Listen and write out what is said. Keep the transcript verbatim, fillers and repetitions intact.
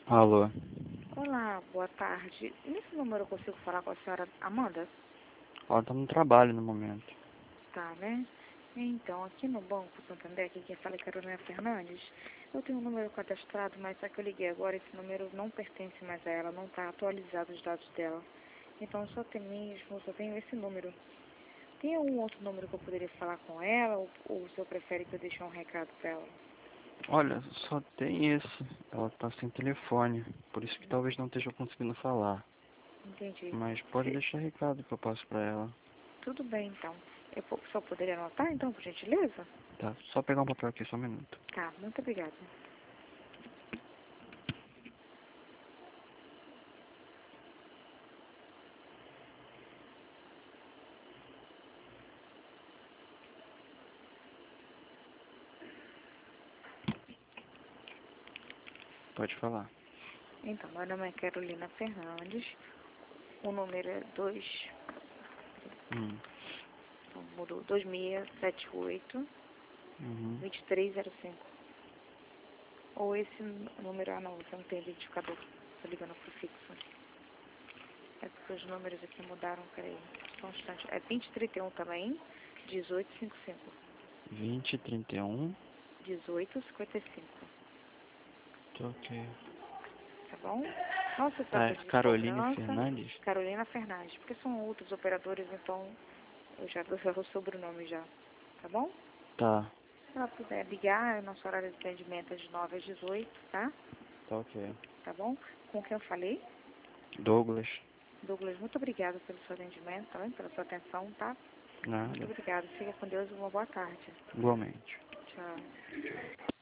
Alô, Olá, boa tarde. Nesse número eu consigo falar com a senhora Amanda? ela tá no trabalho no momento. Tá, né? Então, aqui no Banco Santander, aqui quem fala é Carolina Fernandes, eu tenho um número cadastrado, mas só que eu liguei agora, esse número não pertence mais a ela, não está atualizado os dados dela. Então, só tem mesmo, só tenho esse número. Tem algum outro número que eu poderia falar com ela, ou, ou o senhor prefere que eu deixe um recado para ela? Olha, só tem esse. Ela tá sem telefone, por isso que talvez não esteja conseguindo falar. Entendi. Mas pode Se- deixar recado que eu passo pra ela. Tudo bem, então. Eu po- só poderia anotar, então, por gentileza? Tá, só pegar um papel aqui, só um minuto. Tá, muito obrigada. Pode falar. Então, meu nome é Carolina Fernandes, o número é dois, Hum. então, mudou, dois seis sete oito, Uhum. dois três zero cinco. Ou esse número, ah não, você não tem identificador, tô ligando pro fixo. É porque os números aqui mudaram, peraí, só um instante. É vinte trinta e um também, dezoito cinquenta e cinco. vinte, trinta e um. dezoito cinquenta e cinco, Tá ok. tá bom? Nossa, Tá, para é de Caroline cobrança, Fernandes? Carolina Fernandes, porque são outros operadores, então eu já dou o sobrenome já, tá bom? Tá, Se ela puder ligar, o nosso horário de atendimento é de nove às dezoito, tá? tá ok. Tá bom? Com quem eu falei? Douglas? Douglas, muito obrigada pelo seu atendimento, tá bem? Pela sua atenção, tá? Muito Nada. obrigada. Fica com Deus e uma boa tarde. Igualmente. Tchau.